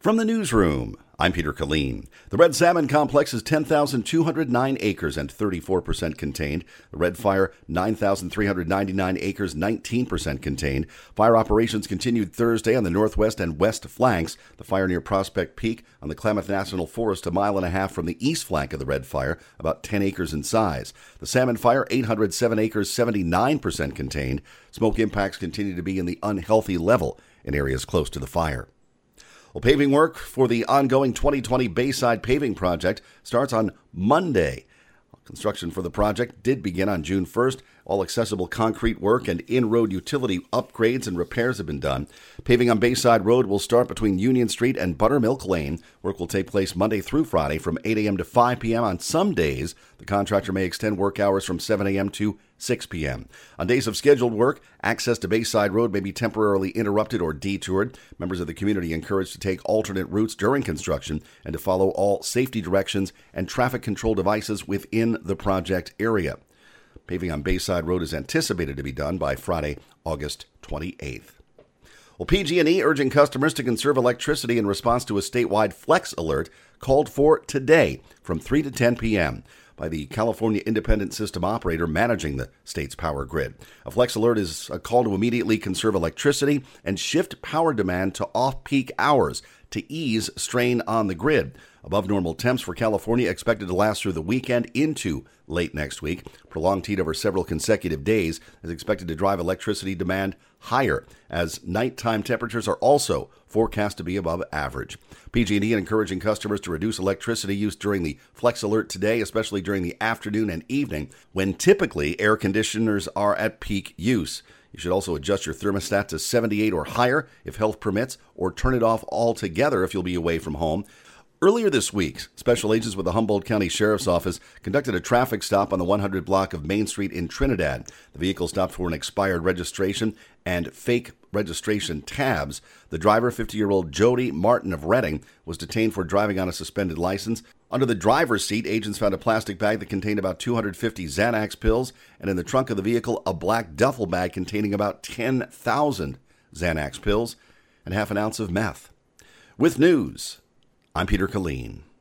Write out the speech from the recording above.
From the newsroom, I'm Peter Killeen. The Red Salmon Complex is 10,209 acres and 34% contained. The Red Fire, 9,399 acres, 19% contained. Fire operations continued Thursday on the northwest and west flanks. The fire near Prospect Peak on the Klamath National Forest, a mile and a half from the east flank of the Red Fire, about 10 acres in size. The Salmon Fire, 807 acres, 79% contained. Smoke impacts continue to be in the unhealthy level in areas close to the fire. Well, paving work for the ongoing 2020 Bayside Paving Project starts on Monday. Construction for the project did begin on June 1st. All accessible concrete work and in-road utility upgrades and repairs have been done. Paving on Bayside Road will start between Union Street and Buttermilk Lane. Work will take place Monday through Friday from 8 a.m. to 5 p.m. On some days, the contractor may extend work hours from 7 a.m. to 6 p.m. On days of scheduled work, access to Bayside Road may be temporarily interrupted or detoured. Members of the community encouraged to take alternate routes during construction and to follow all safety directions and traffic control devices within the project area. Paving on Bayside Road is anticipated to be done by Friday, August 28th. Well, PG&E urging customers to conserve electricity in response to a statewide flex alert called for today from 3 to 10 p.m. by the California Independent System Operator managing the state's power grid. A flex alert is a call to immediately conserve electricity and shift power demand to off-peak hours to ease strain on the grid. Above normal temps for California expected to last through the weekend into late next week. Prolonged heat over several consecutive days is expected to drive electricity demand higher, as nighttime temperatures are also forecast to be above average. PG&E encouraging customers to reduce electricity use during the flex alert today, especially during the afternoon and evening, when typically air conditioners are at peak use. You should also adjust your thermostat to 78 or higher if health permits, or turn it off altogether if you'll be away from home. Earlier this week, special agents with the Humboldt County Sheriff's Office conducted a traffic stop on the 100 block of Main Street in Trinidad. The vehicle stopped for an expired registration and fake registration tabs. The driver, 50-year-old Jody Martin of Redding, was detained for driving on a suspended license. Under the driver's seat, agents found a plastic bag that contained about 250 Xanax pills, and in the trunk of the vehicle, a black duffel bag containing about 10,000 Xanax pills and half an ounce of meth. With news, I'm Peter Killeen.